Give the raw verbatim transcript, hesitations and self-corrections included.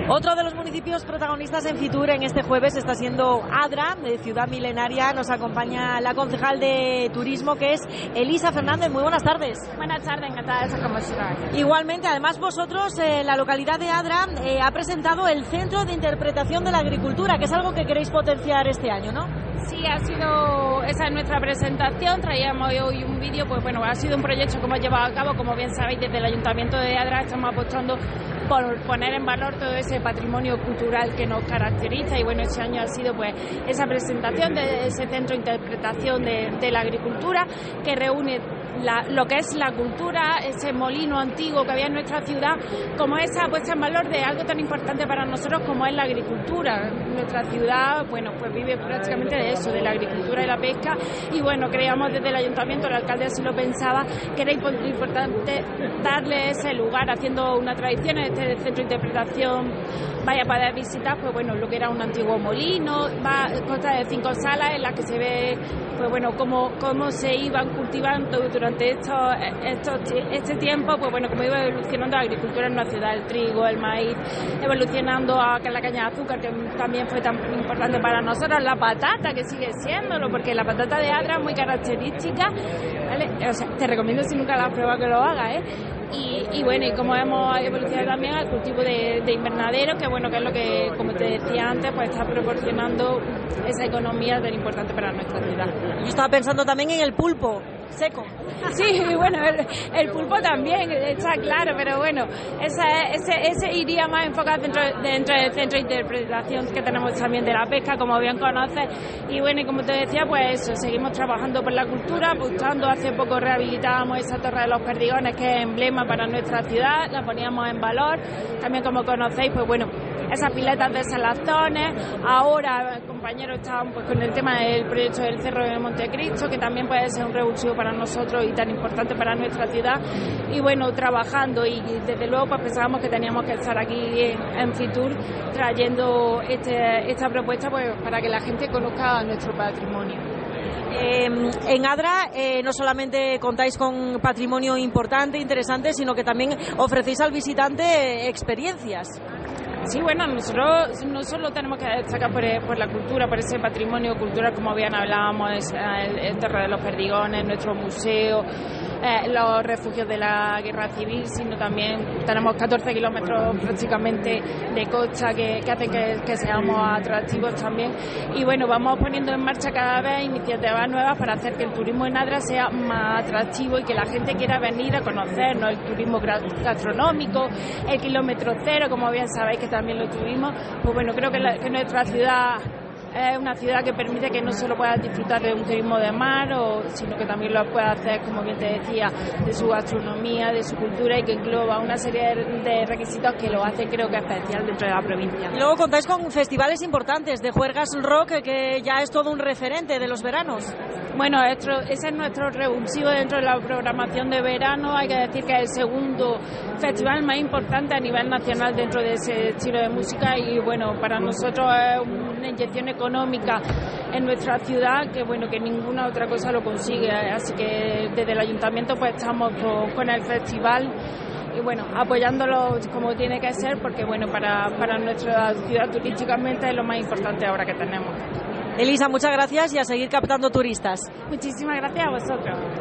Otro de los municipios protagonistas en Fitur en este jueves está siendo Adra, de Ciudad Milenaria. Nos acompaña la concejal de turismo, que es Elisa Fernández. Muy buenas tardes. Buenas tardes, encantada de estar con vosotros. Igualmente, además vosotros, eh, la localidad de Adra eh, ha presentado el Centro de Interpretación de la Agricultura, que es algo que queréis potenciar este año, ¿no? Sí, ha sido, esa es nuestra presentación. Traíamos hoy un vídeo, pues bueno, ha sido un proyecto que hemos llevado a cabo, como bien sabéis, desde el Ayuntamiento de Adra estamos apostando por poner en valor todo ese patrimonio cultural que nos caracteriza, y bueno, este año ha sido pues esa presentación de ese centro de interpretación de, de la agricultura, que reúne La, lo que es la cultura, ese molino antiguo que había en nuestra ciudad, como esa puesta en valor de algo tan importante para nosotros como es la agricultura. Nuestra ciudad, bueno, pues vive prácticamente de eso, de la agricultura y la pesca, y bueno, creíamos desde el ayuntamiento, el alcalde así lo pensaba, que era importante darle ese lugar, haciendo una tradición en este centro de interpretación. Vaya a poder visitar, pues bueno, lo que era un antiguo molino, va, consta de cinco salas en las que se ve, pues bueno, cómo, cómo se iban cultivando durante estos, estos, este tiempo, pues bueno, cómo iba evolucionando la agricultura en una ciudad, el trigo, el maíz, evolucionando a la caña de azúcar, que también fue tan importante para nosotros, la patata, que sigue siéndolo, porque la patata de Adra es muy característica, ¿vale? O sea, te recomiendo, si nunca la has probado, que lo hagas, ¿eh? Y, y bueno, y como hemos evolucionado también al cultivo de, de invernadero, que bueno, que es lo que, como te decía antes, pues está proporcionando esa economía tan importante para nuestra ciudad. Yo estaba pensando también en el pulpo seco. Sí, bueno, el, el pulpo también, está claro, pero bueno, ese, ese, ese iría más enfocado dentro, dentro del centro de interpretación que tenemos también de la pesca, como bien conoces. Y bueno, y como te decía, pues eso, seguimos trabajando por la cultura, buscando, hace poco rehabilitábamos esa Torre de los Perdigones, que es emblema para nuestra ciudad, la poníamos en valor. También, como conocéis, pues bueno, esas piletas de salazones. Ahora, compañeros, están pues con el tema del proyecto del Cerro de Montecristo, que también puede ser un revulsivo para nosotros y tan importante para nuestra ciudad. Y bueno, trabajando, y desde luego pues pensábamos que teníamos que estar aquí en, en Fitur trayendo este, esta propuesta, pues para que la gente conozca nuestro patrimonio. Eh, en Adra eh, no solamente contáis con patrimonio importante, interesante, sino que también ofrecéis al visitante eh, experiencias. Sí, bueno, nosotros no solo tenemos que destacar por, por la cultura, por ese patrimonio cultural, como bien hablábamos, es el, el Torre de los Perdigones, nuestro museo, eh, los refugios de la guerra civil, sino también tenemos catorce kilómetros prácticamente de costa que, que hacen que, que seamos atractivos también. Y bueno, vamos poniendo en marcha cada vez iniciativas nuevas para hacer que el turismo en Adra sea más atractivo y que la gente quiera venir a conocernos. El turismo gastronómico, el kilómetro cero, como bien sabéis que también lo tuvimos. Pues bueno, creo que, la, que nuestra ciudad es una ciudad que permite que no solo puedas disfrutar de un turismo de mar, o, sino que también lo puedas hacer, como bien te decía, de su gastronomía, de su cultura, y que engloba una serie de requisitos que lo hace, creo que especial dentro de la provincia. Y luego contáis con festivales importantes de Juergas Rock, que ya es todo un referente de los veranos. Bueno, esto, ese es nuestro revulsivo dentro de la programación de verano. Hay que decir que es el segundo festival más importante a nivel nacional dentro de ese estilo de música, y bueno, para nosotros es una inyección económica en nuestra ciudad que bueno, que ninguna otra cosa lo consigue. Así que desde el ayuntamiento pues estamos con, con el festival y bueno, apoyándolo como tiene que ser, porque bueno, para, para nuestra ciudad turísticamente es lo más importante ahora que tenemos. Elisa, muchas gracias y a seguir captando turistas. Muchísimas gracias a vosotros.